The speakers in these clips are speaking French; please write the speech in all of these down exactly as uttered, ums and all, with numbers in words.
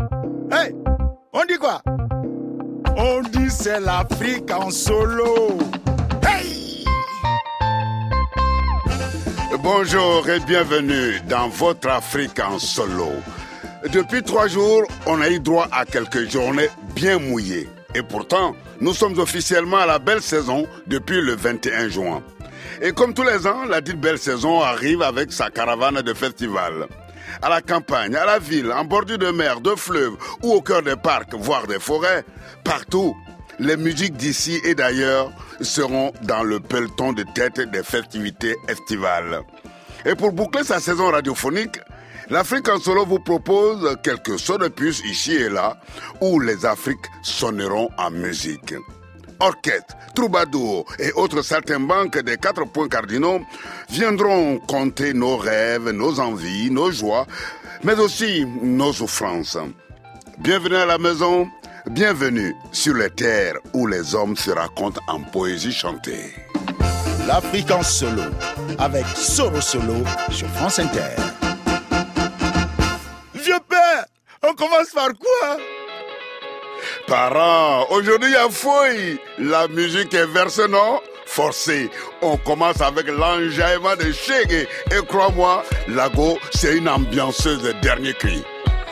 Hey, on dit quoi? On dit c'est l'Afrique en solo. Hey! Bonjour et bienvenue dans votre Afrique en solo. Depuis trois jours, on a eu droit à quelques journées bien mouillées. Et pourtant, nous sommes officiellement à la belle saison depuis le vingt et un juin. Et comme tous les ans, la dite belle saison arrive avec sa caravane de festivals. À la campagne, à la ville, en bordure de mer, de fleuves ou au cœur des parcs, voire des forêts, partout, les musiques d'ici et d'ailleurs seront dans le peloton de tête des festivités estivales. Et pour boucler sa saison radiophonique, l'Afrique en solo vous propose quelques sauts de puce ici et là où les Afriques sonneront en musique. Orchestres, troubadours et autres saltimbanques des quatre points cardinaux viendront conter nos rêves, nos envies, nos joies, mais aussi nos souffrances. Bienvenue à la maison, bienvenue sur les terres où les hommes se racontent en poésie chantée. L'Afrique en solo, avec Soro Solo sur France Inter. Vieux père, on commence par quoi? Parents, aujourd'hui il y a fouille. La musique est versée, non? Forcée. On commence avec l'enjaillement de Shege. Et crois-moi, Lago, c'est une ambianceuse de dernier cri.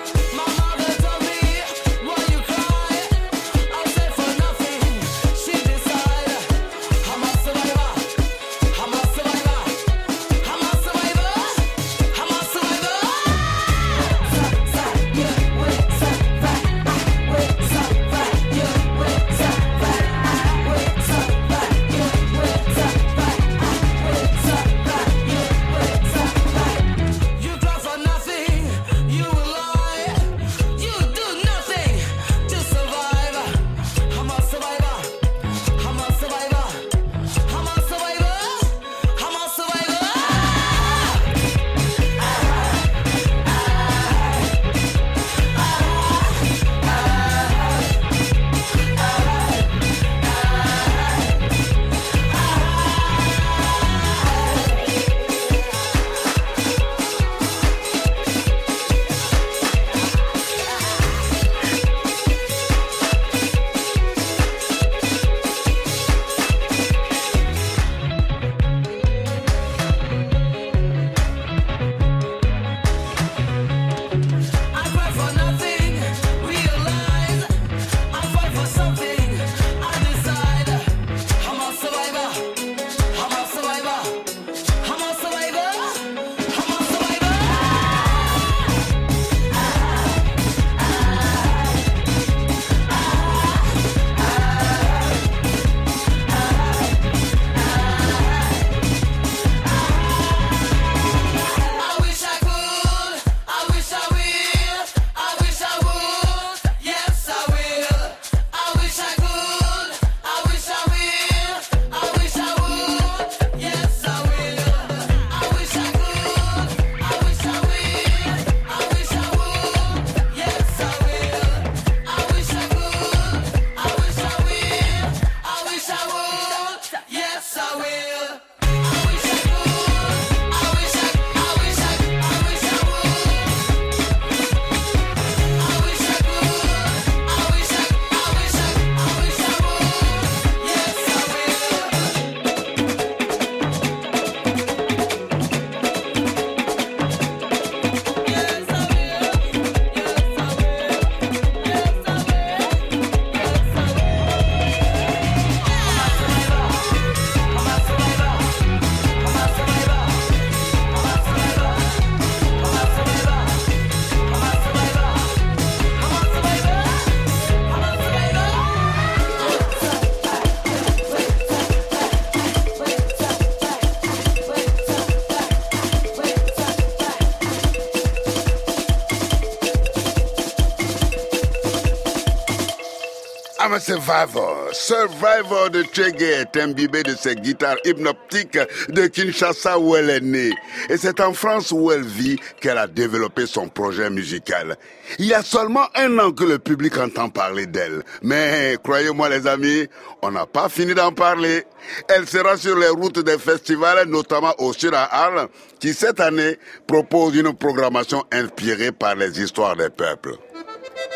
I'm a survivor. Survivor de Shege est imbibé de ses guitares hypnotiques de Kinshasa où elle est née. Et c'est en France où elle vit qu'elle a développé son projet musical. Il y a seulement un an que le public entend parler d'elle. Mais croyez-moi les amis, on n'a pas fini d'en parler. Elle sera sur les routes des festivals, notamment au Sura Arles, qui cette année propose une programmation inspirée par les histoires des peuples.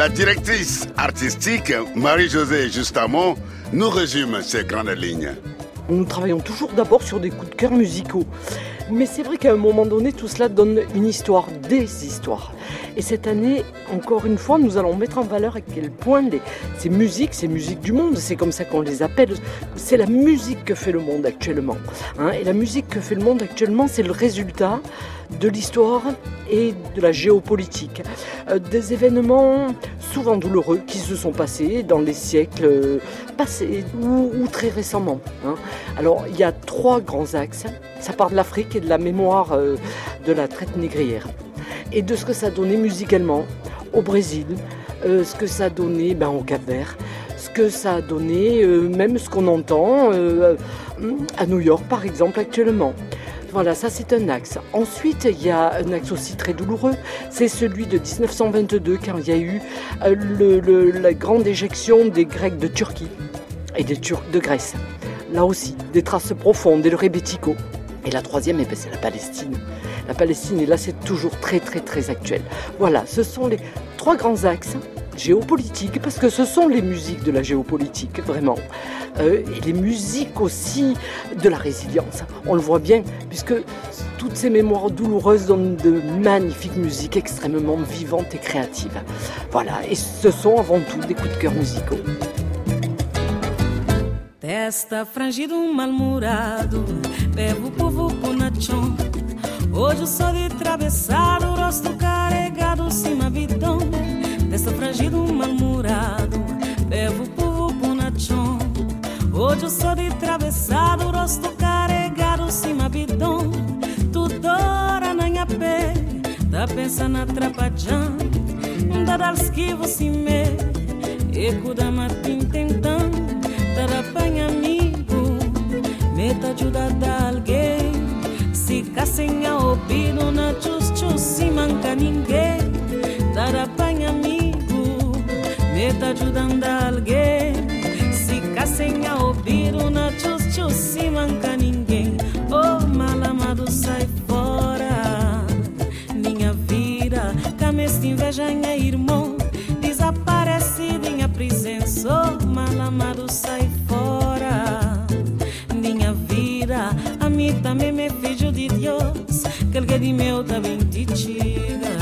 La directrice artistique, Marie-Josée Justamont, nous résume ces grandes lignes. Nous travaillons toujours d'abord sur des coups de cœur musicaux. Mais c'est vrai qu'à un moment donné, tout cela donne une histoire, des histoires. Et cette année, encore une fois, nous allons mettre en valeur à quel point les, ces musiques, ces musiques du monde, c'est comme ça qu'on les appelle, c'est la musique que fait le monde actuellement. Hein, et la musique que fait le monde actuellement, c'est le résultat de l'histoire et de la géopolitique. Euh, des événements souvent douloureux qui se sont passés dans les siècles passés ou, ou très récemment. Hein. Alors, il y a trois grands axes. Ça part de l'Afrique et de la mémoire euh, de la traite négrière. Et de ce que ça a donné musicalement au Brésil, euh, ce que ça a donné ben, au Cap-Vert, ce que ça a donné, euh, même ce qu'on entend euh, à New York par exemple actuellement. Voilà, ça c'est un axe. Ensuite, il y a un axe aussi très douloureux, c'est celui de dix-neuf cent vingt-deux, quand il y a eu euh, le, le, la grande éjection des Grecs de Turquie et des Turcs de Grèce. Là aussi, des traces profondes et le rébético. Et la troisième, eh bien, c'est la Palestine. La Palestine, et là, c'est toujours très, très, très actuel. Voilà, ce sont les trois grands axes géopolitiques, parce que ce sont les musiques de la géopolitique, vraiment. Euh, et les musiques aussi de la résilience. On le voit bien, puisque toutes ces mémoires douloureuses donnent de magnifiques musiques extrêmement vivantes et créatives. Voilà, et ce sont avant tout des coups de cœur musicaux. Testa frangido, mal-humorado, bebo povo ponachon. Hoje sou de travessado, rosto carregado, cima bidão. Testa frangido, mal-humorado, bebo povo ponachon. Hoje sou de travessado, rosto carregado, cima bidão. Tudo hora na minha pé, tá pensando atrapalhando. Da dar esquivo, se me, eco da matin tentando. Tarapanha amigo, meta ajuda da alguém. Se sem a ouvido na tchus-tchus, se manca ninguém. Tarapanha amigo, meta ajudando alguém. Se sem a ouvido na tchus-tchus, se manca ninguém. Oh, mal amado, sai fora. Minha vida, cama esta inveja é irmão. Desaparece minha presença, oh, mal amado, sai fora. Minha vida, a mim também me filho de Deus, que alguém de meu também te tira.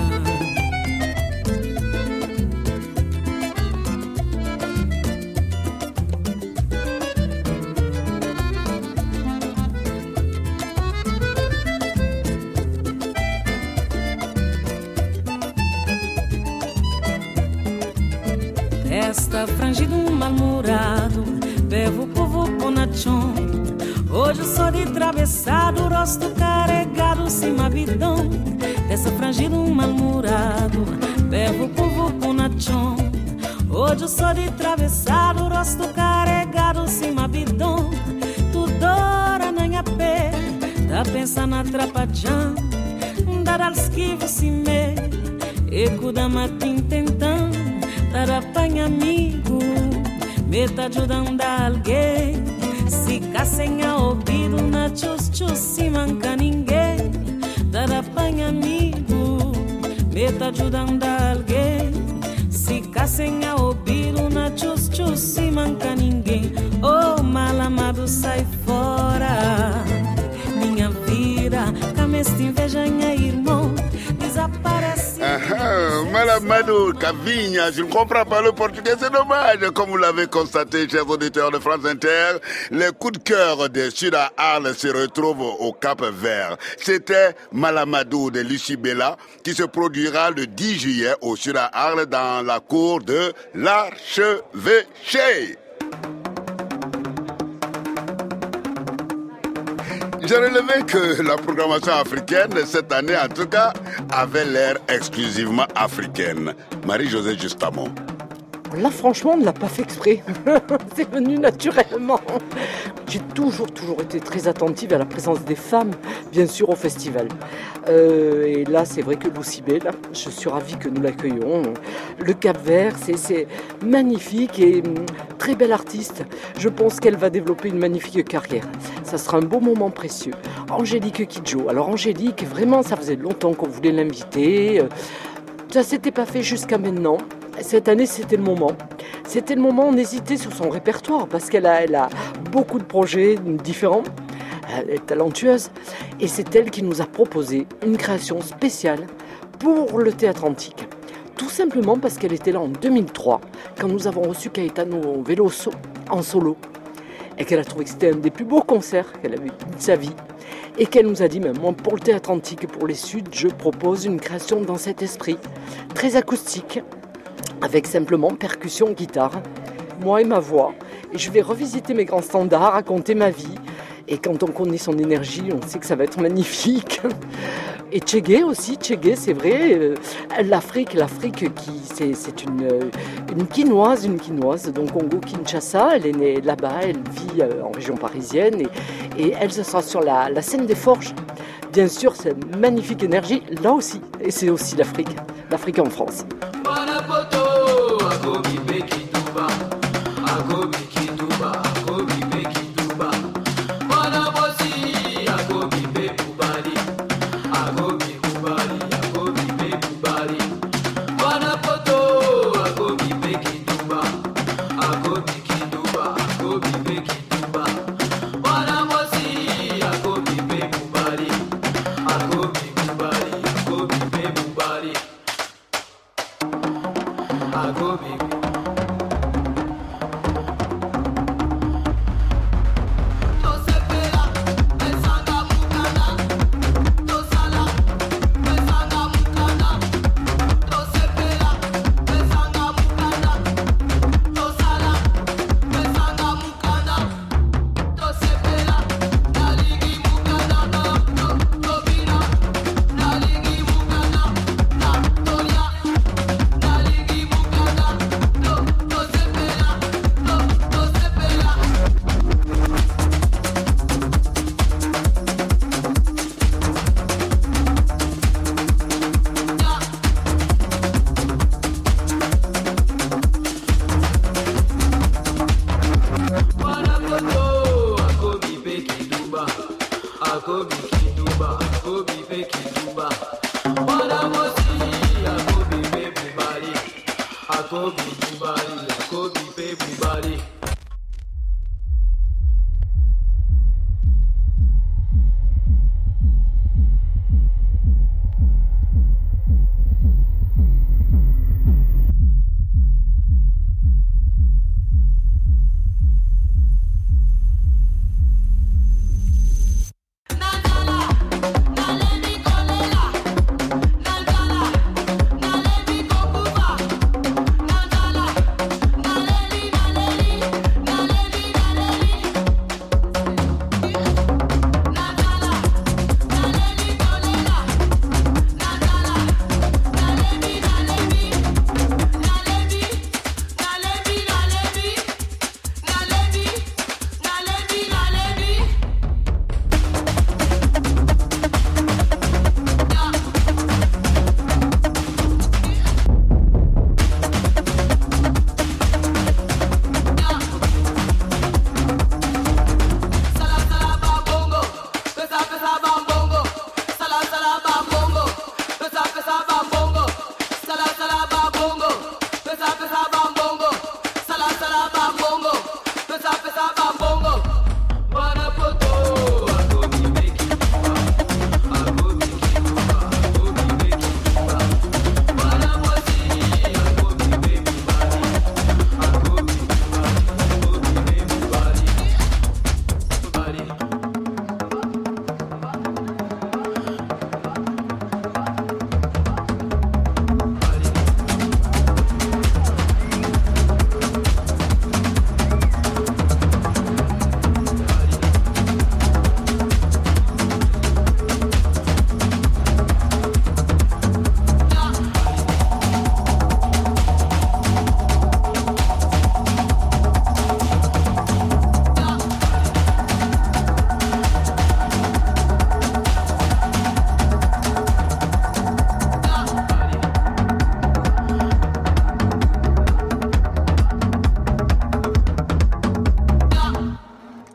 Testa frangido, mal-humorado, bebo povo ponachon. Hoje sou de travessado, rosto carregado, cima bidão. Testa frangido, mal-humorado, bebo povo ponachon. Hoje sou de travessado, rosto carregado, cima bidão. Tudo hora na minha pé, tá pensando atrapalhando. Dar esquivo, se me, eco da matin tentando. Tarapanha amigo, meta ajudando alguém. Se sem a ouvido na tchus-tchus, se manca ninguém. Tarapanha amigo, meta ajudando alguém. Se sem a ouvido na tchus-tchus, se manca ninguém. Oh, mal amado, sai fora. Minha vida, cama esta inveja é irmão. Desaparece. Ah, Malamado Cavigna, je ne comprends pas le portugais, c'est dommage. Comme vous l'avez constaté, chers auditeurs de France Inter, les coups de cœur de Sud à Arles se retrouvent au Cap-Vert. C'était Malamadou de Lucie Bella qui se produira le dix juillet au Sud à Arles dans la cour de l'archevêché. J'ai relevé que la programmation africaine, cette année en tout cas, avait l'air exclusivement africaine. Marie-Josée Justamont. Là, franchement, on ne l'a pas fait exprès. C'est venu naturellement. J'ai toujours, toujours été très attentive à la présence des femmes, bien sûr, au festival. Euh, et là, c'est vrai que Lucie Bella, je suis ravie que nous l'accueillons. Le Cap-Vert, c'est, c'est magnifique et très belle artiste. Je pense qu'elle va développer une magnifique carrière. Ça sera un beau moment précieux. Angélique Kidjo. Alors, Angélique, vraiment, ça faisait longtemps qu'on voulait l'inviter. Ça ne s'était pas fait jusqu'à maintenant. cette année, c'était le moment. C'était le moment, on hésitait sur son répertoire parce qu'elle a, elle a beaucoup de projets différents. Elle est talentueuse. Et c'est elle qui nous a proposé une création spéciale pour le Théâtre Antique. Tout simplement parce qu'elle était là en deux mille trois, quand nous avons reçu Caetano Veloso en solo. Et qu'elle a trouvé que c'était un des plus beaux concerts qu'elle avait eu de sa vie. Et qu'elle nous a dit, même moi, pour le Théâtre Antique et pour les Suds, je propose une création dans cet esprit, très acoustique, avec simplement percussion, guitare, moi et ma voix. Et je vais revisiter mes grands standards, raconter ma vie. Et quand on connaît son énergie, on sait que ça va être magnifique. Et Tchégué aussi, Tchégué, c'est vrai, euh, l'Afrique, l'Afrique, qui, c'est, c'est une, une quinoise, une quinoise, donc Congo-Kinshasa, elle est née là-bas, elle vit euh, en région parisienne, et, et elle, ce sera sur la, la scène des Forges. Bien sûr, c'est une magnifique énergie, là aussi, et c'est aussi l'Afrique, l'Afrique en France.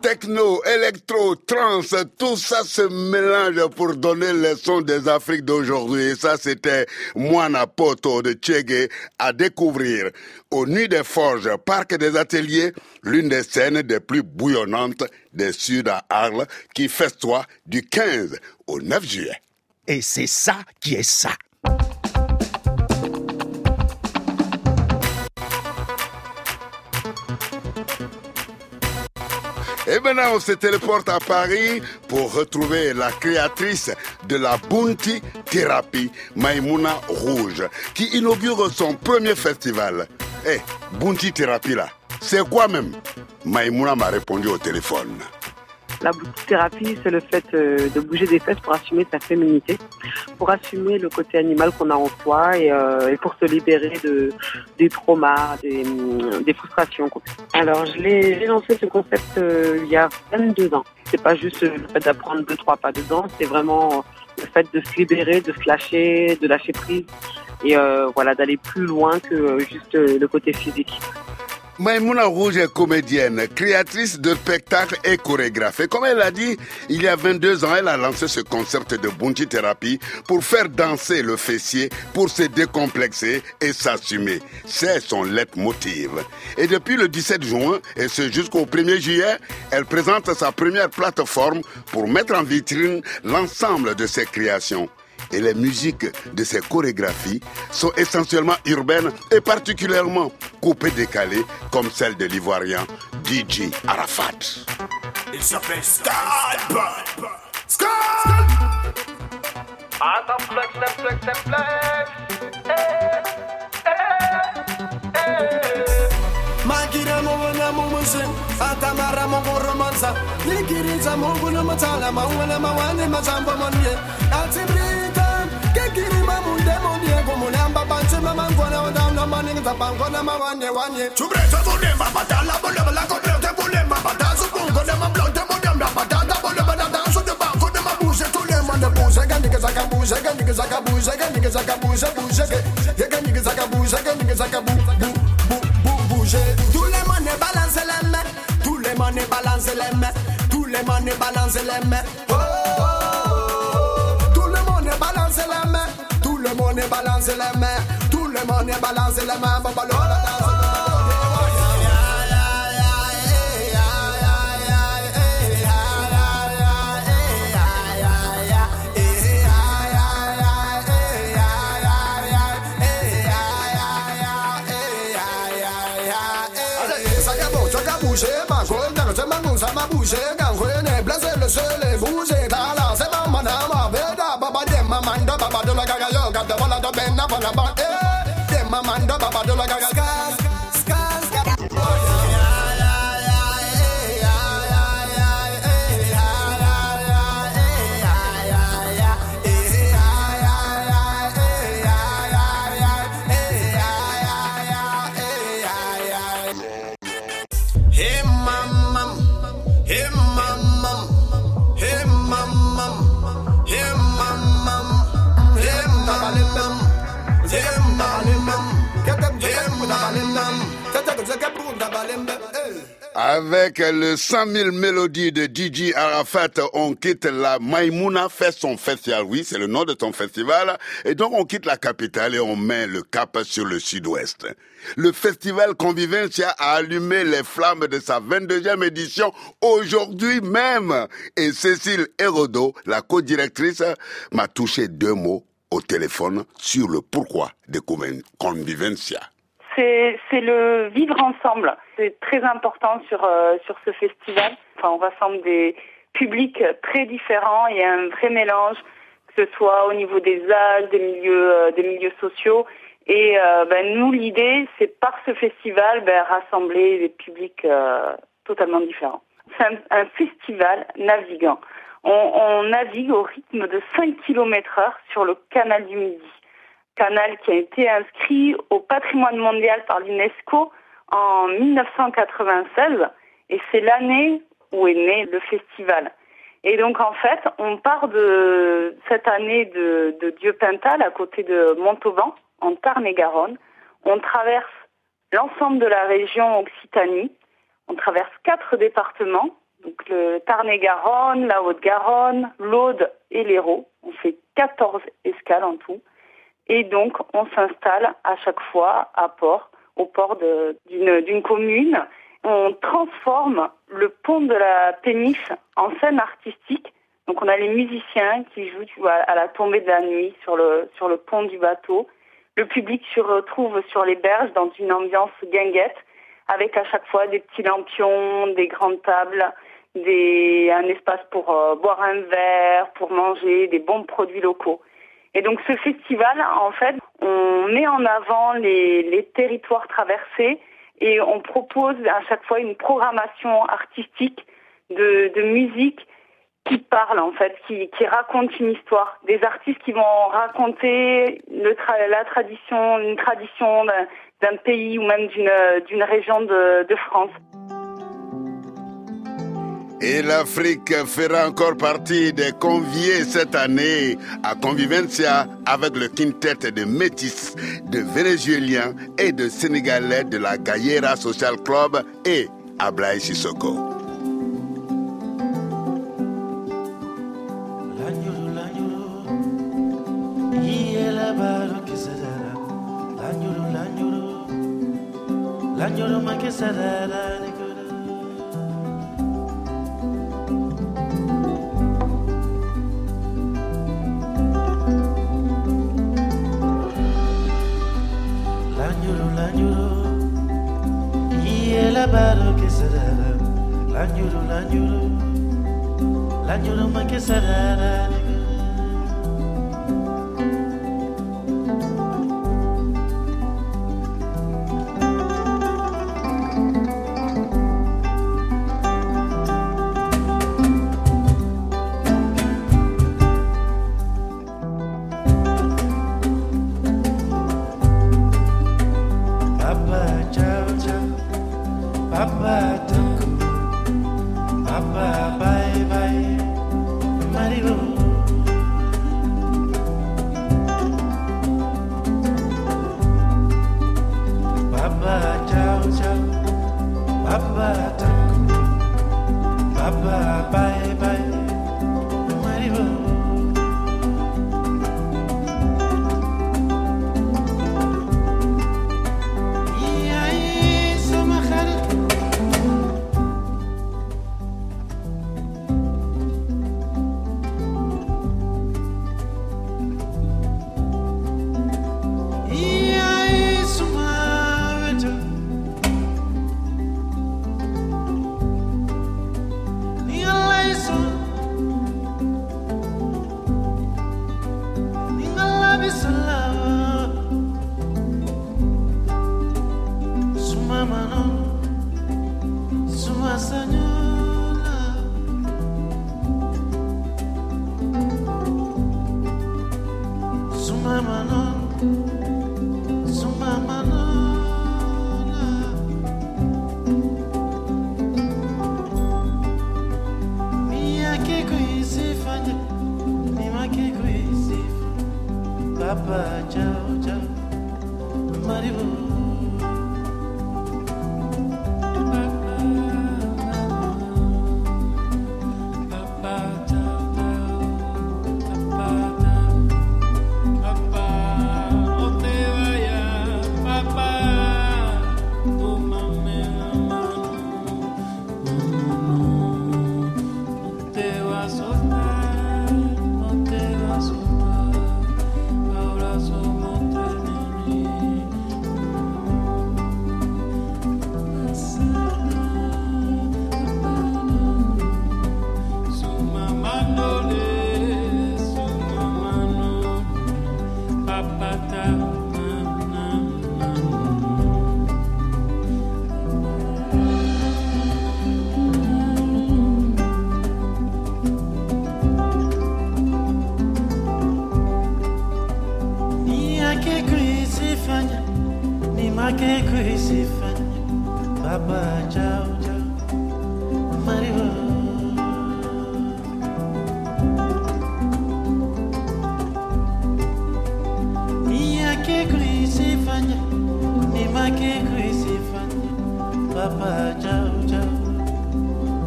techno, électro, trance, tout ça se mélange pour donner les sons des Afriques d'aujourd'hui. Et ça, c'était Moana Poto de Tchégué à découvrir au Nuit des Forges, Parc des Ateliers, l'une des scènes des plus bouillonnantes des Sud à Arles, qui festoie du quinze au neuf juillet. Et c'est ça qui est ça. Et maintenant, on se téléporte à Paris pour retrouver la créatrice de la Bounty Thérapie, Maïmouna Rouge, qui inaugure son premier festival. Eh, hey, Bounty Thérapie là, c'est quoi même? Maïmouna m'a répondu au téléphone. La bounty-thérapie, c'est le fait euh, de bouger des fesses pour assumer sa féminité, pour assumer le côté animal qu'on a en soi et, euh, et pour se libérer de, des traumas, des, des frustrations. Quoi. Alors, je l'ai, j'ai lancé ce concept euh, il y a vingt-deux ans. C'est pas juste le fait d'apprendre deux, trois pas de danse, c'est vraiment le fait de se libérer, de se lâcher, de lâcher prise et euh, voilà, d'aller plus loin que juste euh, le côté physique. Maïmouna Rouge est comédienne, créatrice de spectacles et chorégraphe. Et comme elle l'a dit, il y a vingt-deux ans, elle a lancé ce concept de Bounty Thérapie pour faire danser le fessier, pour se décomplexer et s'assumer. C'est son leitmotiv. Et depuis le dix-sept juin, et ce jusqu'au premier juillet, elle présente sa première plateforme pour mettre en vitrine l'ensemble de ses créations. Et les musiques de ces chorégraphies sont essentiellement urbaines et particulièrement coupées-décalées comme celle de l'Ivoirien D J Arafat. Il s'appelle Skype. Skype. Attends, flex, flex, flex, flex, flex. Magira mwana mumuzi atamara mongoromanza nikiriza monguna matala mawana mawane mazamba manye atibrita kekiri mamunde mondie gomulamba banche mamangona odamna maninga tabangona mawane wanye chubreta bolemba batala bolemba la kodrete bolemba batazo bongo de mamblonte bolemba batata bolemba da danso de banco de mabuse tous les monde bouge gandiga zaka bouge gandiga zaka bouge gandiga zaka bouge bouge gandiga zaka bouge gandiga zaka bouge. Tous les monnaies balancent les mains, tous les monnaies balancent les mains, tous les monnaies balancent les mains. Oh, oh, oh. Tout le monde balance les mains, tout le monde balance les mains, tout le monde balance les mains. Babalola danse. Sama bouger, gangouine, blessé le seul, bouger, tala, c'est ma manama, beda, baba de mamanda, baba de la gaga, yo, gada, wala de benna, wala ba, eh, de mamanda, baba de la gaga, skaz, skaz, skaz. Avec le cent mille mélodies de D J Arafat, on quitte la Maïmouna fait son festival. Oui, c'est le nom de ton festival. Et donc, on quitte la capitale et on met le cap sur le sud-ouest. Le festival Convivencia a allumé les flammes de sa vingt-deuxième édition aujourd'hui même. Et Cécile Hérodo, la co-directrice, m'a touché deux mots au téléphone sur le pourquoi de Convivencia. C'est, c'est le vivre ensemble. C'est très important sur, euh, sur ce festival. Enfin, on rassemble des publics très différents. Il y a un vrai mélange, que ce soit au niveau des âges, des milieux, euh, des milieux sociaux. Et euh, ben, nous, l'idée, c'est par ce festival, ben, rassembler des publics euh, totalement différents. C'est un, un festival navigant. On, on navigue au rythme de cinq kilomètres heure sur le canal du Midi. Canal qui a été inscrit au patrimoine mondial par l'UNESCO en dix-neuf cent quatre-vingt-seize et c'est l'année où est né le festival. Et donc en fait, on part de cette année de, de Dieu-Pintal à côté de Montauban, en Tarn-et-Garonne. On traverse l'ensemble de la région Occitanie, on traverse quatre départements, Donc le Tarn-et-Garonne, la Haute-Garonne, l'Aude et l'Hérault. On fait quatorze escales en tout. Et donc, on s'installe à chaque fois à port, au port de, d'une, d'une commune. On transforme le pont de la péniche en scène artistique. Donc, on a les musiciens qui jouent tu vois, à la tombée de la nuit sur le, sur le pont du bateau. Le public se retrouve sur les berges dans une ambiance guinguette, avec à chaque fois des petits lampions, des grandes tables, des, un espace pour euh, boire un verre, pour manger, des bons produits locaux. Et donc ce festival, en fait, on met en avant les, les territoires traversés et on propose à chaque fois une programmation artistique de, de musique qui parle, en fait, qui, qui raconte une histoire. Des artistes qui vont raconter le tra- la tradition, une tradition d'un, d'un pays ou même d'une, d'une région de, de France. Et l'Afrique fera encore partie des conviés cette année à Convivencia avec le quintet de métis, de Vénézuéliens et de Sénégalais de la Gayera Social Club et Ablaye Sissoko. Baro que sarara, la nyuru la nyuru, la nyuru ma que sarara.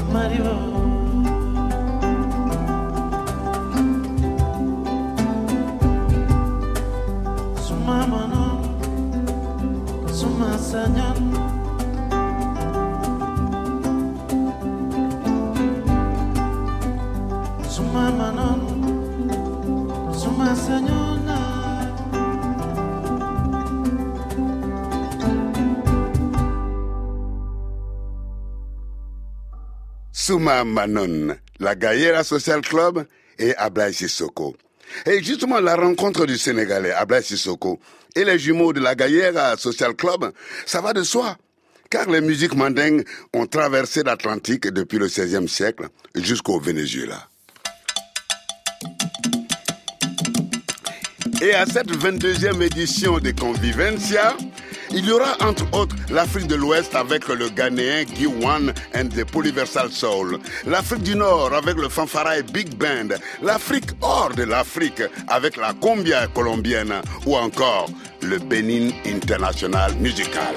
Mario. Suma mano, suma sanyan. Suma mano, suma sanyona. Souma Manon, la Gaillera Social Club et Ablaye Sissoko. Et justement, la rencontre du Sénégalais Ablaye Sissoko et les jumeaux de la Gaillera Social Club, ça va de soi. Car les musiques mandingues ont traversé l'Atlantique depuis le seizième siècle jusqu'au Venezuela. Et à cette vingt-deuxième édition de Convivencia, il y aura entre autres l'Afrique de l'Ouest avec le Ghanéen Guy One and the Polyversal Soul, l'Afrique du Nord avec le Fanfaraï Big Band, l'Afrique hors de l'Afrique avec la Cumbia colombienne ou encore le Benin International Musical.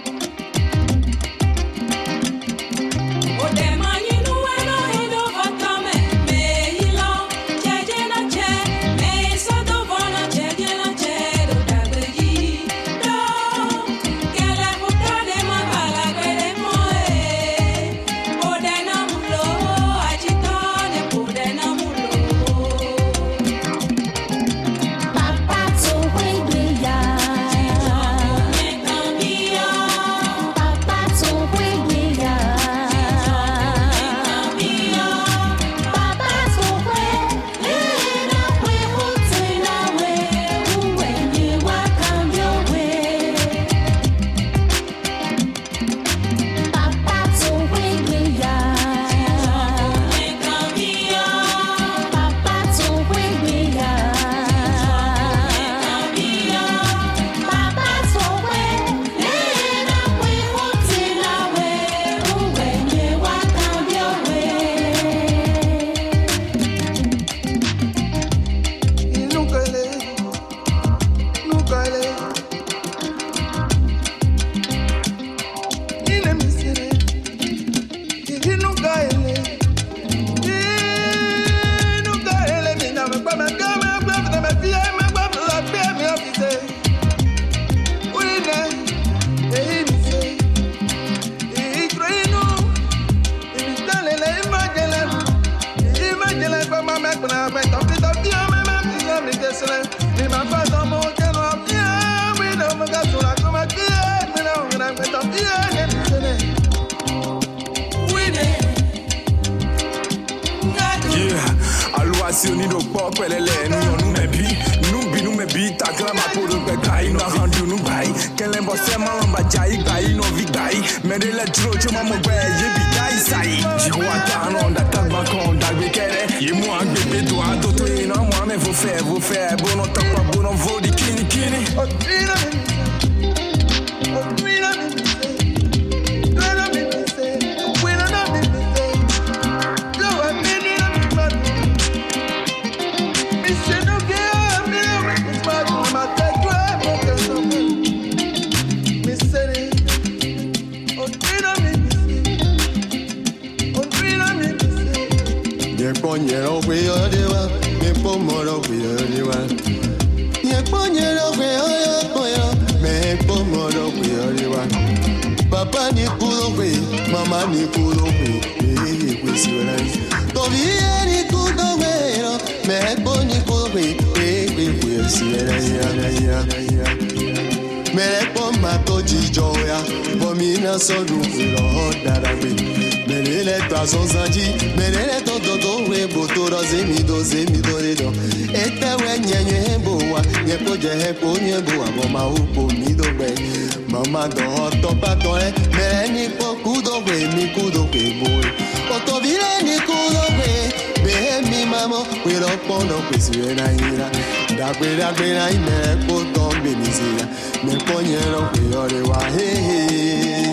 Mama do hoto patore, me ni pokudo we mi kudo we boy. Oto vile ni kudo we, be mi mamo we lo pono we si na ira. Da we da we na me ko to be ni sira. Me ponyero we ore wa he he.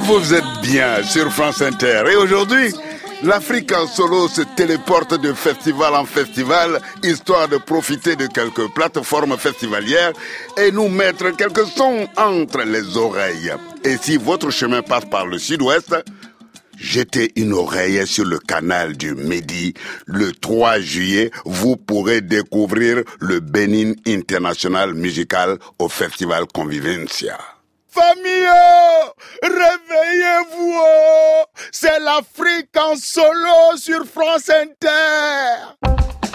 Vous êtes bien sur France Inter. Et aujourd'hui, l'Afrique en solo se téléporte de festival en festival, histoire de profiter de quelques plateformes festivalières et nous mettre quelques sons entre les oreilles. Et si votre chemin passe par le sud-ouest, jetez une oreille sur le canal du Midi. Le trois juillet, vous pourrez découvrir le Benin International Musical au Festival Convivencia. Famille, réveillez-vous, oh. C'est l'Afrique en solo sur France Inter.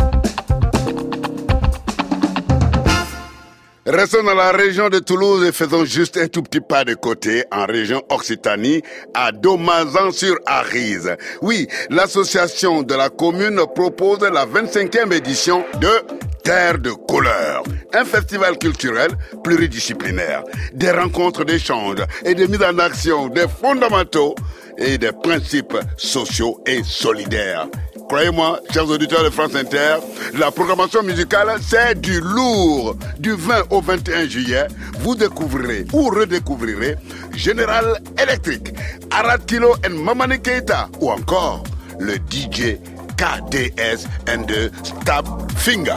Restons dans la région de Toulouse et faisons juste un tout petit pas de côté en région Occitanie, à Domazan-sur-Arize. Oui, l'association de la commune propose la vingt-cinquième édition de Terre de couleurs, un festival culturel pluridisciplinaire, des rencontres d'échanges et de mise en action des fondamentaux et des principes sociaux et solidaires. Croyez-moi, chers auditeurs de France Inter, la programmation musicale, c'est du lourd. Du vingt au vingt et un juillet, vous découvrirez ou redécouvrirez Général Electric, Arad Kilo and Mamani Keita, ou encore le D J K D S and the Stab Finger.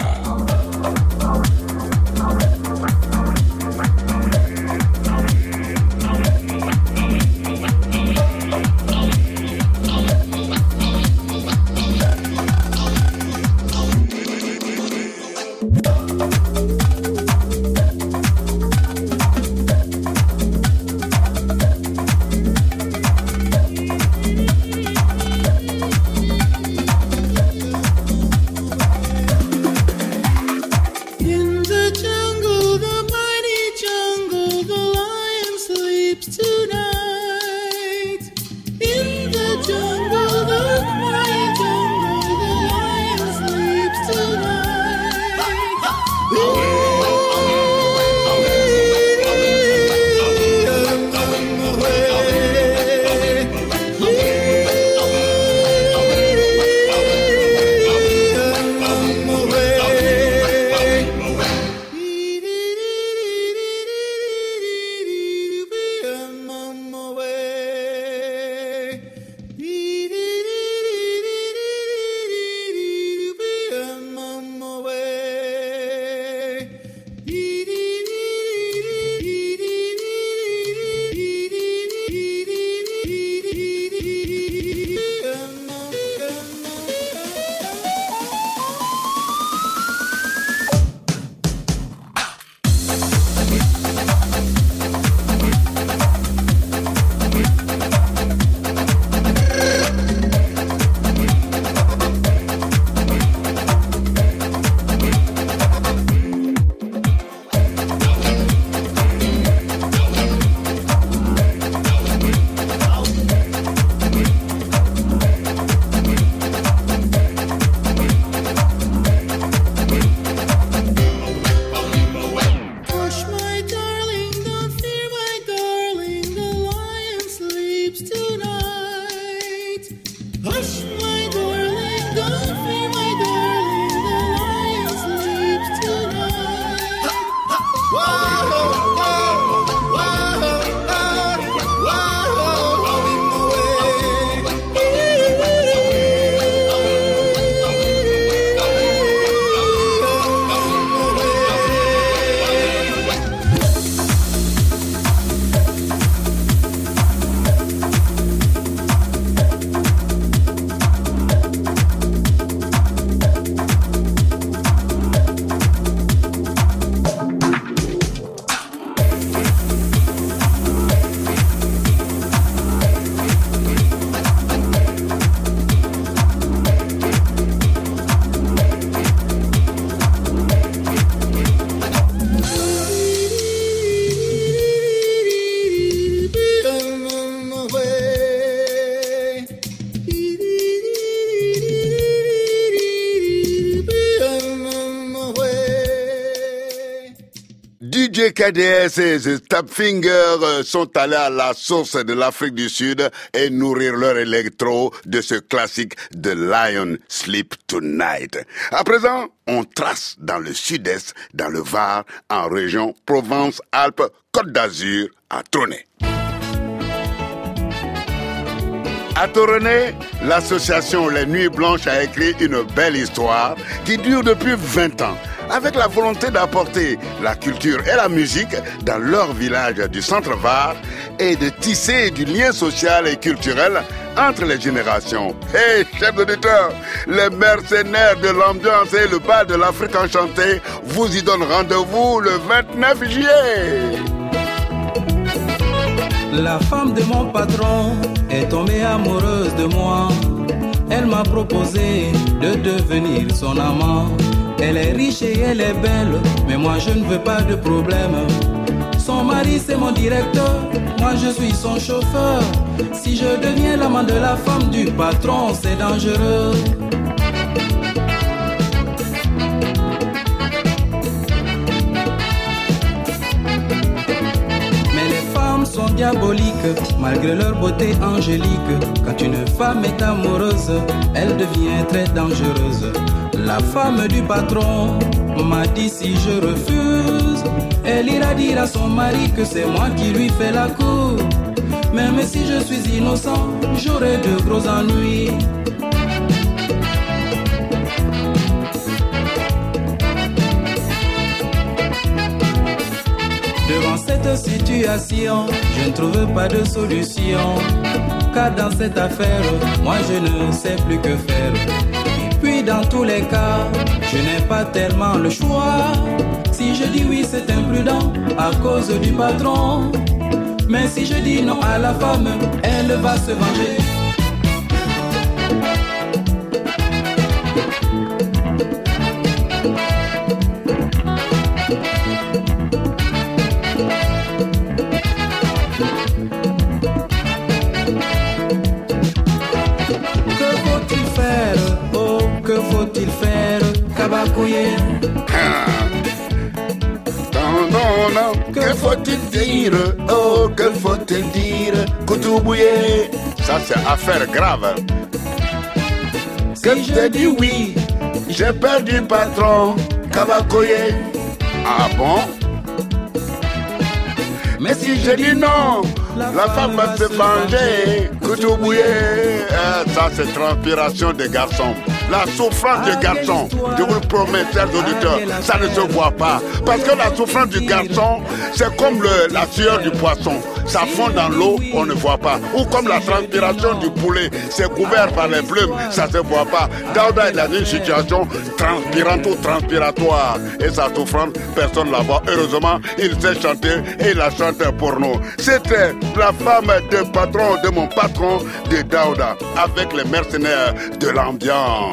D J K D S et The Stab Finger sont allés à la source de l'Afrique du Sud et nourrir leur électro de ce classique The Lion Sleep Tonight. À présent, on trace dans le sud-est, dans le Var, en région Provence-Alpes-Côte d'Azur, à Trônay. À Torené, l'association Les Nuits Blanches a écrit une belle histoire qui dure depuis vingt ans, avec la volonté d'apporter la culture et la musique dans leur village du Centre-Var et de tisser du lien social et culturel entre les générations. Hey, chers auditeurs, les mercenaires de l'ambiance et le bal de l'Afrique enchantée vous y donnent rendez-vous le vingt-neuf juillet. La femme de mon patron est tombée amoureuse de moi. Elle m'a proposé de devenir son amant. Elle est riche et elle est belle, mais moi je ne veux pas de problème. Son mari c'est mon directeur, moi je suis son chauffeur. Si je deviens l'amant de la femme du patron, c'est dangereux. Mais les femmes sont diaboliques, malgré leur beauté angélique. Quand une femme est amoureuse, elle devient très dangereuse. La femme du patron m'a dit si je refuse, elle ira dire à son mari que c'est moi qui lui fais la cour. Même si je suis innocent, j'aurai de gros ennuis. Devant cette situation, je ne trouve pas de solution. Car dans cette affaire, moi je ne sais plus que faire. Puis dans tous les cas, je n'ai pas tellement le choix. Si je dis oui, c'est imprudent à cause du patron. Mais si je dis non à la femme, elle va se venger. Non, non, non, que faut-il dire? Oh, que faut-il dire? Koutoubouye, ça c'est affaire grave. Que si je dis oui, j'ai perdu patron, Kabakoye. Ah bon? Mais si je dis non, la femme va se venger. Koutoubouye, eh, ça c'est transpiration des garçons. La souffrance du garçon, je vous le promets, chers auditeurs, ça ne se voit pas. Parce que la souffrance du garçon, c'est comme le, la sueur du poisson. Ça fond dans l'eau, on ne voit pas. Ou comme la transpiration du poulet, c'est couvert par les plumes, ça ne se voit pas. Daouda est dans une situation transpirante ou transpiratoire. Et sa souffrance, personne ne la voit. Heureusement, il sait chanter et il la chante pour nous. C'était la femme de patron, de mon patron, de Daouda, avec les mercenaires de l'ambiance.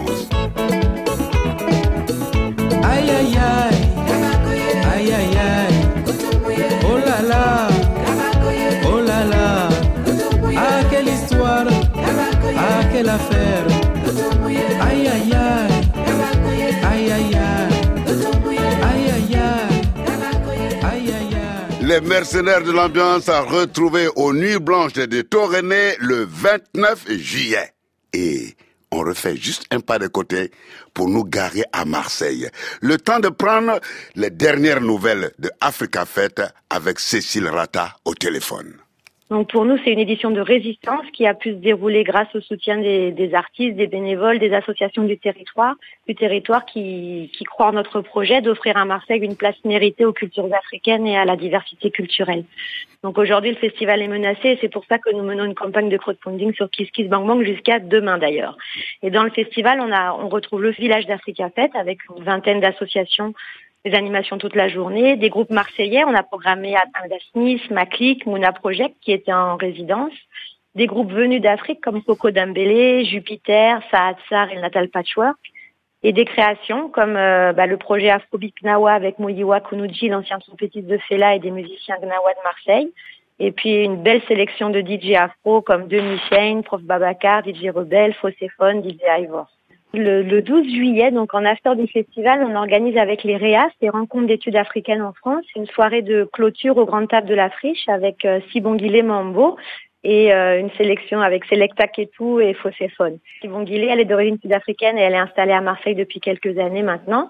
Aïe aïe aïe, aïe aïe aïe, oh là là, oh là là, ah quelle histoire, ah quelle affaire, aïe aïe aïe, aïe aïe aïe, aïe aïe aïe, aïe aïe aïe. Les mercenaires de l'ambiance a retrouvé aux Nuits Blanches de Torené le vingt-neuf juillet. Et on refait juste un pas de côté pour nous garer à Marseille. Le temps de prendre les dernières nouvelles de Africa Fête avec Cécile Rata au téléphone. Donc pour nous, c'est une édition de résistance qui a pu se dérouler grâce au soutien des, des artistes, des bénévoles, des associations du territoire, du territoire qui, qui croient en notre projet d'offrir à Marseille une place méritée aux cultures africaines et à la diversité culturelle. Donc aujourd'hui, le festival est menacé et c'est pour ça que nous menons une campagne de crowdfunding sur Kiss Kiss Bang Bang jusqu'à demain d'ailleurs. Et dans le festival, on a, on retrouve le village d'Africa Fête avec une vingtaine d'associations, des animations toute la journée, des groupes marseillais. On a programmé Ada Smith, Maclick, Mouna Project qui étaient en résidence, des groupes venus d'Afrique comme Coco Dembélé, Jupiter, Saad Sar et le Natal Patchwork, et des créations comme euh, bah, le projet Afrobeat Gnawa avec Muyiwa Kunuji, l'ancien trompettiste de Fela et des musiciens Gnawa de Marseille, et puis une belle sélection de D J afro comme Demi Shane, Prof Babacar, D J Rebelle, Fosséphone, D J Ivor. Le, le douze juillet, donc en after du festival, on organise avec les REAS, les rencontres d'études africaines en France, une soirée de clôture aux grandes tables de la Friche avec euh, Sibongile Mambo et euh, une sélection avec Selecta Ketou et Fosséphone. Sibongile, elle est d'origine sud-africaine et elle est installée à Marseille depuis quelques années maintenant.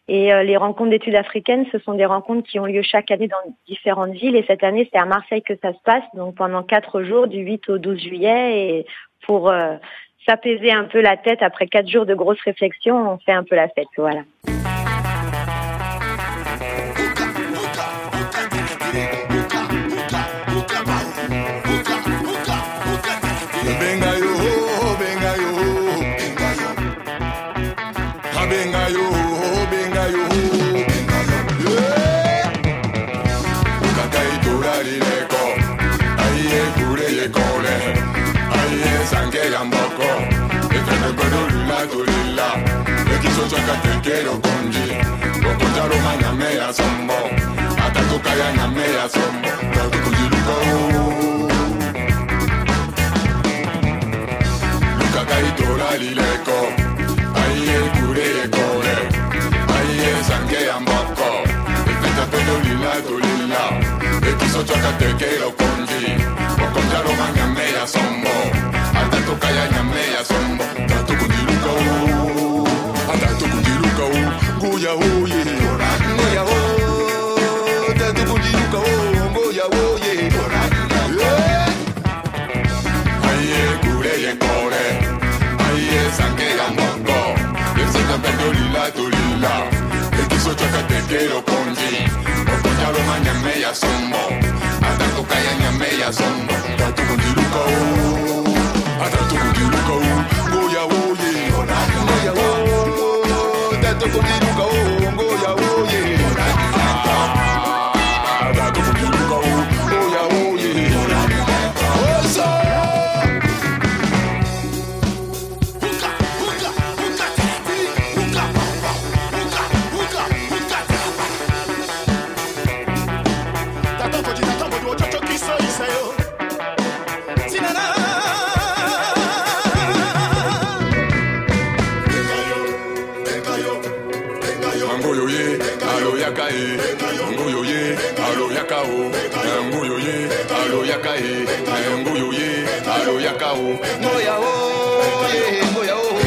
Et euh, les rencontres d'études africaines, ce sont des rencontres qui ont lieu chaque année dans différentes villes. Et cette année, c'est à Marseille que ça se passe, donc pendant quatre jours, du huit au douze juillet. Et pour euh, s'apaiser un peu la tête après quatre jours de grosses réflexions, on fait un peu la fête, voilà. Quiero conji, poco ya lo mañame ya sombo, hasta tu calla ñame ya sombo, no tu conji luka o, luka kai tora lileko, ahí el cure y core, ahí el sangue amboko, el peta pelo lila tu lila, el quiso chacate quiero conji, poco ya lo mañame ya sombo, hasta tu calla ñame ya sombo, no tu conji luka o. Goya oye, goya o, tanto kunjiruka o, goya oye. Aye kure ye kore, aye sanke gamoko, yeseka pendo lila tulila, ekiso chakate kero konji, okonya lo manyame ya sombo, atanto kaya nyame ya sombo, tanto kunjiruka o, atanto kunjiruka o, goya oye, goya o. Tanto kunjiruka o, ngoya oye. Tanto kunjiruka o, ngoya oye. Oso. Huka, huka, huka tati, huka papa, huka, huka, huka tapa. Tato koji tato koji ochocho kiso isayo. Sinana. Ngoyo ye, alo yakae, ngoyo ye, alo yakao, ngoyo ye, alo yakae, ngoyo ye, alo yakao, ngoya o, ye, ngoya o.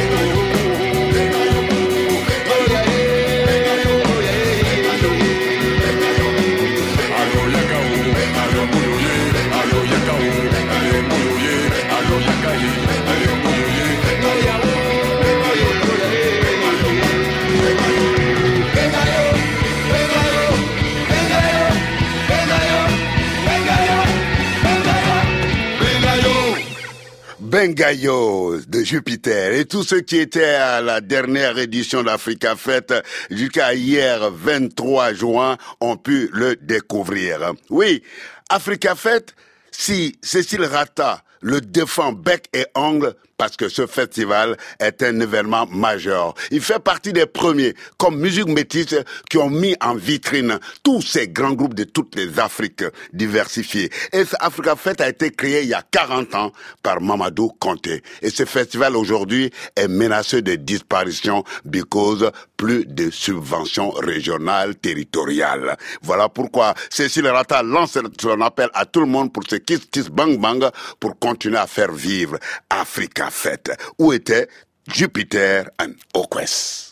Bengayo de Jupiter et tous ceux qui étaient à la dernière édition d'Africa Fête jusqu'à hier vingt-trois juin ont pu le découvrir. Oui, Africa Fête, si Cécile Rata le défend bec et ongle parce que ce festival est un événement majeur. Il fait partie des premiers, comme Musique Métisse, qui ont mis en vitrine tous ces grands groupes de toutes les Afriques diversifiées. Et Africa Fête a été créé il y a quarante ans par Mamadou Kanté. Et ce festival aujourd'hui est menacé de disparition because plus de subventions régionales, territoriales. Voilà pourquoi Cécile Rata lance son appel à tout le monde pour ce kiss kiss bang bang pour continuer à faire vivre Africa Fête. Où était Jupiter and Okwes?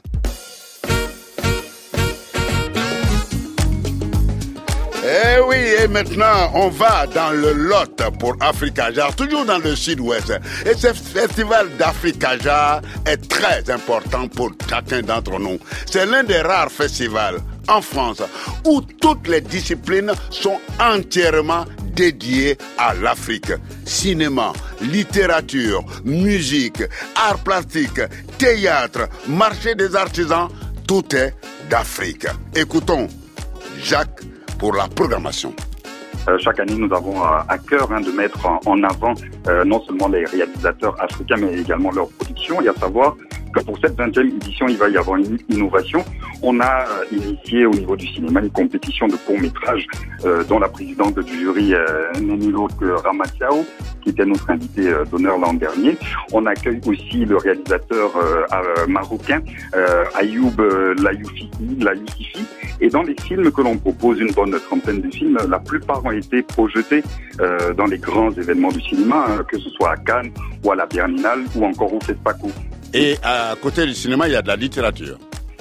Eh oui, et maintenant, on va dans le Lot pour Africa Jar, toujours dans le sud-ouest. Et ce festival d'Africa Jar est très important pour chacun d'entre nous. C'est l'un des rares festivals en France où toutes les disciplines sont entièrement dédiées à l'Afrique. Cinéma, littérature, musique, arts plastiques, théâtre, marché des artisans, tout est d'Afrique. Écoutons Jacques pour la programmation. Euh, chaque année, nous avons euh, à cœur hein, de mettre en, en avant euh, non seulement les réalisateurs africains, mais également leur production. Et à savoir que pour cette vingtième édition, il va y avoir une innovation. On a euh, initié au niveau du cinéma une compétition de court-métrage euh, dont la présidente du jury, euh, Nenilo Ramatiao, qui était notre invité euh, d'honneur l'an dernier. On accueille aussi le réalisateur euh, euh, marocain euh, Ayoub euh, Layoufifi, Layoufifi. Et dans les films que l'on propose, une bonne trentaine de films, la plupart ont été projetés euh, dans les grands événements du cinéma, hein, que ce soit à Cannes ou à la Berlinale ou encore au FESPACO. Et à côté du cinéma, il y a de la littérature.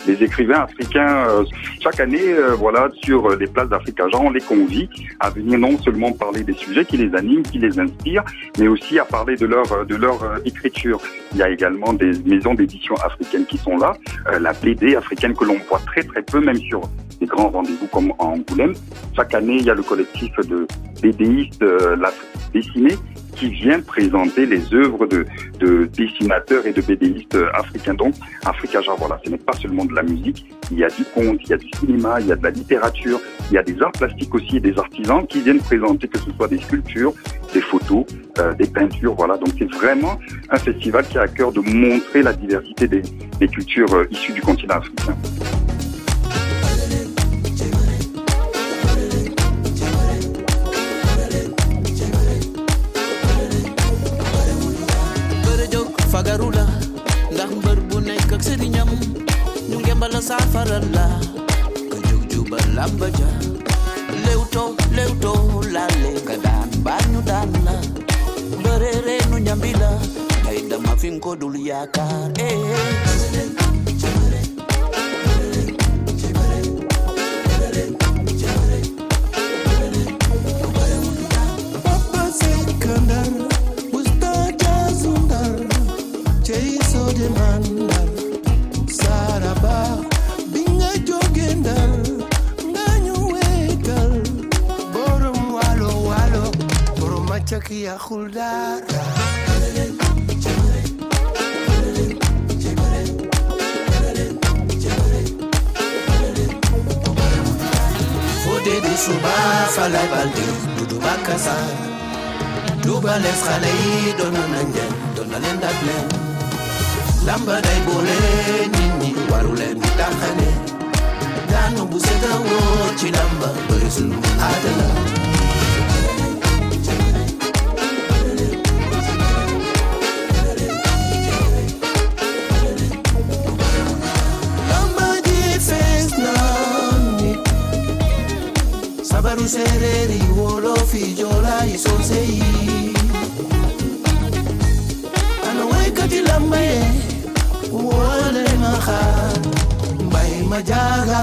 les écrivains africains, euh, chaque année, euh, voilà, sur les places d'Africaja, on les convie à venir non seulement parler des sujets qui les animent, qui les inspirent, mais aussi à parler de leur de leur euh, écriture. Il y a également des maisons d'édition africaines qui sont là, euh, la B D africaine que l'on voit très très peu, même sur des grands rendez-vous comme en Angoulême. Chaque année, il y a le collectif de BDistes euh, l'Afrique dessinée qui vient présenter les œuvres de, de dessinateurs et de BDistes africains. Donc, Africaja, voilà, ce n'est pas seulement de la musique, il y a du conte, il y a du cinéma, il y a de la littérature, il y a des arts plastiques aussi et des artisans qui viennent présenter, que ce soit des sculptures, des photos, euh, des peintures, voilà. Donc, c'est vraiment un festival qui a à cœur de montrer la diversité des, des cultures euh, issues du continent africain. Fagarula ndax mbër bu nekk ak sëriñam ñu ngembal saafara la ka jug juba lamba ja lewto lewto laale ka daan baa ñu daan la mbëre reenu ñambi la ngay dama fi nga ko dul yaakaar eh Demandar saraba binga jogendal nganyu wetal borom walo walo borom machaki ya khuldar fode de suba falay baldi dudu bakasa duba les khalay donananjel donanen dadlen lamba day boole nit ñi waru leen di taxane daanu bu seta woo ci lamba bëri sunu aadala lamba ji fees na nit sabaru sereeri wolofi joola yi soose yi ana waykati lamba ye wole maha bay majaga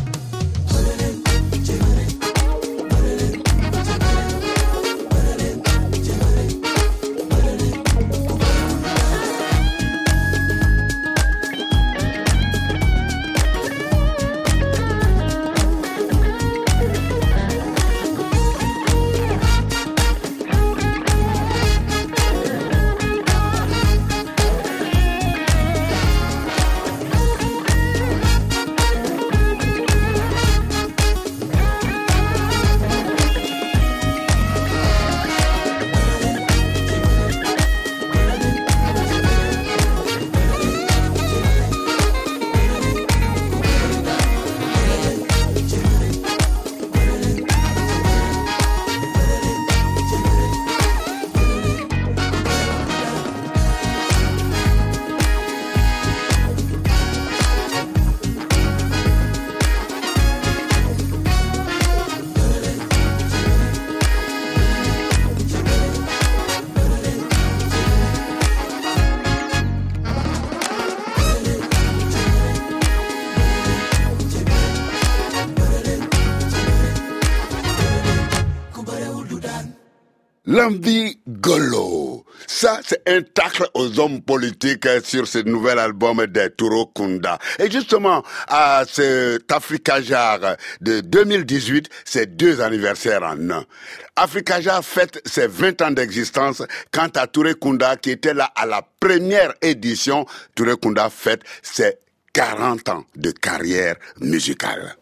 Lambi Golo, ça c'est un tacle aux hommes politiques sur ce nouvel album de Touro Kunda. Et justement, à cet Africaja de deux mille dix-huit, c'est deux anniversaires en un. Africaja fête ses vingt ans d'existence, quant à Touré Kunda qui était là à la première édition, Touré Kunda fête ses quarante ans de carrière musicale.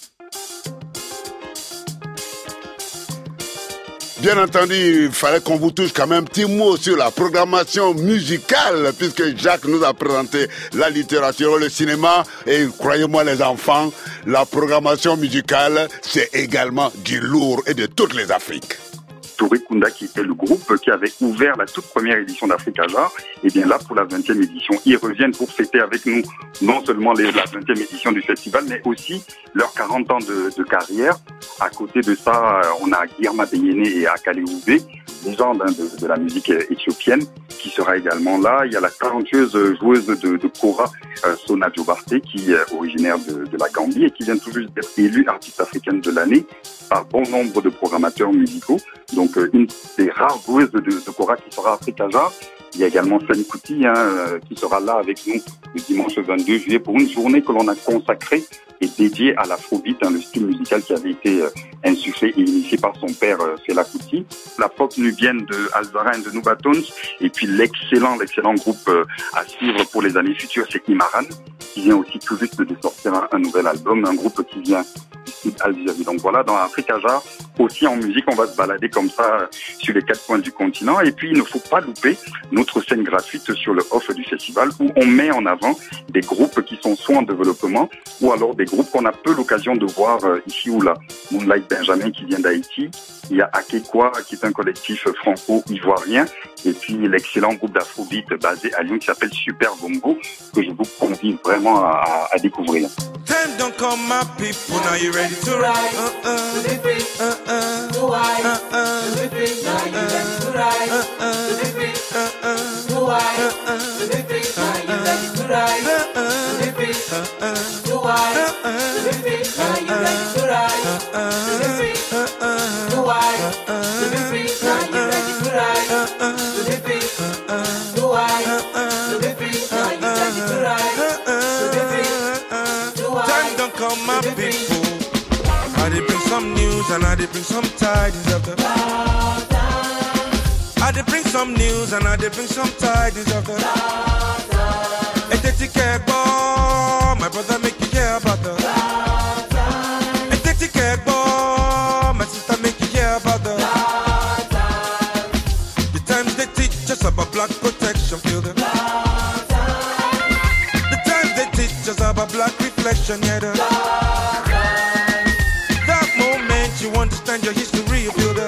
Bien entendu, il fallait qu'on vous touche quand même un petit mot sur la programmation musicale, puisque Jacques nous a présenté la littérature, le cinéma, et croyez-moi les enfants, la programmation musicale, c'est également du lourd et de toutes les Afriques. Touré Kunda, qui était le groupe qui avait ouvert la toute première édition d'Africa Jar. Et bien là, pour la vingtième édition, ils reviennent pour fêter avec nous non seulement les, la vingtième édition du festival, mais aussi leurs quarante ans de, de carrière. À côté de ça, on a Girma Beyene et Akale Oube, légende hein, de, de la musique éthiopienne, qui sera également là. Il y a la talentueuse joueuse de, de kora, euh, Sona Jobarte, qui est originaire de, de la Gambie et qui vient tout juste d'être élue artiste africaine de l'année par bon nombre de programmateurs musicaux. Donc euh, une des rares joueuses de, de kora qui sera Africa Jar. Il y a également Sani Kuti hein, qui sera là avec nous le dimanche vingt-deux juillet pour une journée que l'on a consacrée et dédiée à l'afrobeat, hein, le style musical qui avait été euh, insufflé et initié par son père euh, Fela Kuti. La pop nubienne de Alzara et de Nubatons et puis l'excellent, l'excellent groupe euh, à suivre pour les années futures, c'est Imaran, qui vient aussi tout juste de sortir un, un nouvel album, un groupe qui vient du sud Algérie. Donc voilà, dans Africa Jar, aussi en musique, on va se balader comme ça euh, sur les quatre coins du continent. Et puis, il ne faut pas louper notre scène gratuite sur le off du festival où on met en avant des groupes qui sont soit en développement ou alors des groupes qu'on a peu l'occasion de voir euh, ici ou là. Moonlight Benjamin qui vient d'Haïti, il y a Akekwa qui est un collectif franco-ivoirien et puis l'excellent groupe d'afrobeat basé à Lyon qui s'appelle Super Bongo que je vous convie vraiment à, à découvrir. Time don't come, my people. Now you ready to ride? Uh uh. To be free. Uh uh. To wide. Uh uh. To be free. Now you ready to ride? Uh uh. To be free. Uh uh. To wide. Uh uh. To be free. Now you ready to ride? Uh uh. To be free. Uh uh. To wide. Uh uh. To be free. Now you ready to ride? Uh uh. To be free. Uh uh. To wide. Uh uh. To be free. Now you ready to ride? Uh uh. To be free. Uh uh. To wide. Uh uh. To be free. Now you ready to ride? Uh uh. Time don't come, my people. I did bring some news and I did bring some tidings of the I did bring some news and I did bring some tidings of the Eteti Kegbo, my brother make you hear about the Eteti Kegbo, my sister make you hear about the The times they teach us about black protection, feel the The times they teach us about black reflection, yeah the That moment you understand your history, you feel the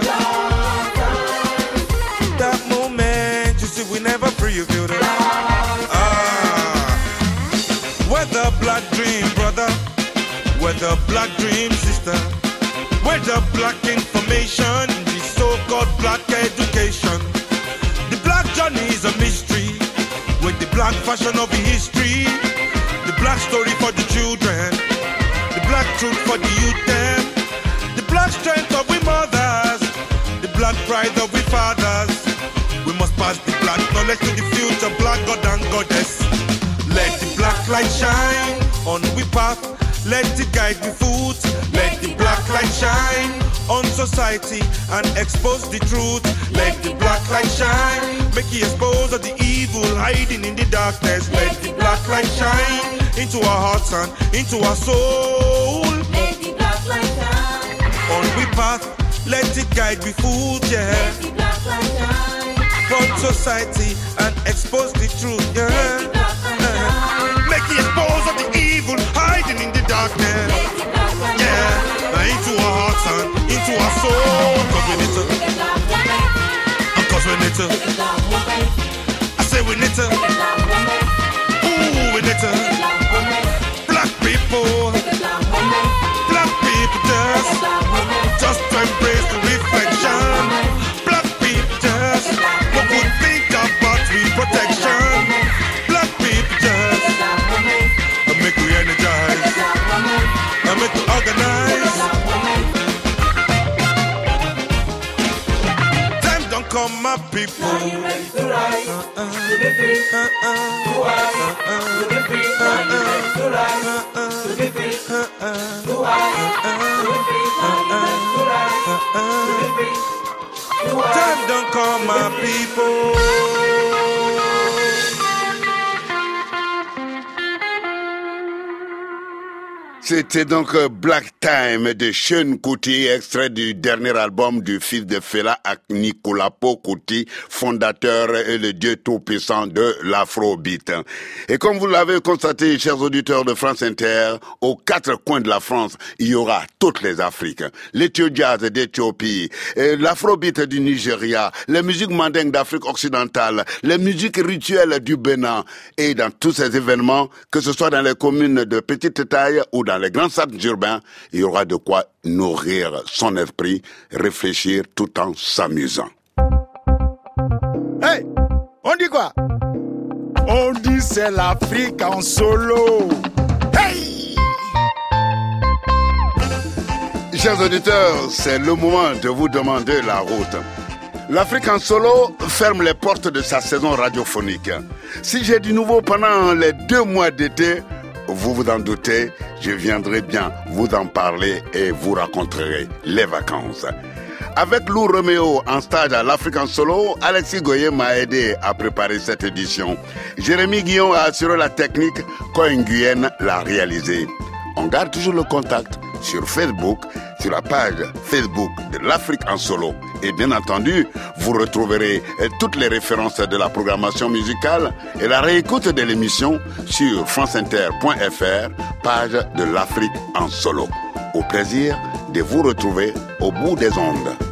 That moment you see we never free, you feel the Ah, we're the black dream, brother. We're the black dream, sister. We're the black information, the so-called black education. The black journey is a mystery, with the black fashion of the history. The black story for the children, the black truth for the youth them, the black strength of we mothers, the black pride of we fathers. We must pass the black knowledge to the future, black God and goddess. Let the black light shine on we path, let it guide the foot. Let the black light shine on society and expose the truth. Let the black light shine, make it expose of the evil hiding in the darkness. Let the black light shine into our hearts and into our soul. Let the black light shine on we path, let it guide we food, yeah. Let the black light shine from society and expose the truth, yeah. Let the black light shine, make it expose of the evil hiding in the darkness, yeah. Into our hearts and into our soul. Cause we need to, cause we need to, I say we need to, ooh we need to, black people, black people just, just to embrace the reflection. Black people just, what would think about reprotection. Black people just, I make we energize, I make we organize. Come my people. Are you ready to rise? Uh-uh. To be free. Uh-uh. To rise. Uh-uh. To be free. Are you ready to rise? Uh-uh. To be free. Uh-uh. To rise. Uh-uh. To be free. Are you ready to rise? Uh-uh. To be free. To rise. Time don't come my people. C'était donc Black Time de Seun Kuti, extrait du dernier album du fils de Fela Anikulapo Kuti, fondateur et le dieu tout-puissant de l'Afrobeat. Et comme vous l'avez constaté, chers auditeurs de France Inter, aux quatre coins de la France, il y aura toutes les Afriques. L'Ethio-Jazz d'Éthiopie, l'Afrobeat du Nigeria, les musiques mandingues d'Afrique occidentale, les musiques rituelles du Bénin. Et dans tous ces événements, que ce soit dans les communes de petite taille ou dans Dans les grands centres urbains, il y aura de quoi nourrir son esprit, réfléchir tout en s'amusant. Hey, on dit quoi? On dit c'est l'Afrique en solo. Hey! Chers auditeurs, c'est le moment de vous demander la route. L'Afrique en solo ferme les portes de sa saison radiophonique. Si j'ai du nouveau pendant les deux mois d'été, vous vous en doutez, je viendrai bien vous en parler et vous raconterai les vacances. Avec Lou Romeo en stage à l'Afrique en solo, Alexis Goyer m'a aidé à préparer cette édition. Jérémy Guillon a assuré la technique, Cohen Nguyen l'a réalisé. On garde toujours le contact sur Facebook, sur la page Facebook de l'Afrique en solo. Et bien entendu, vous retrouverez toutes les références de la programmation musicale et la réécoute de l'émission sur franceinter point f r, page de l'Afrique en solo. Au plaisir de vous retrouver au bout des ondes.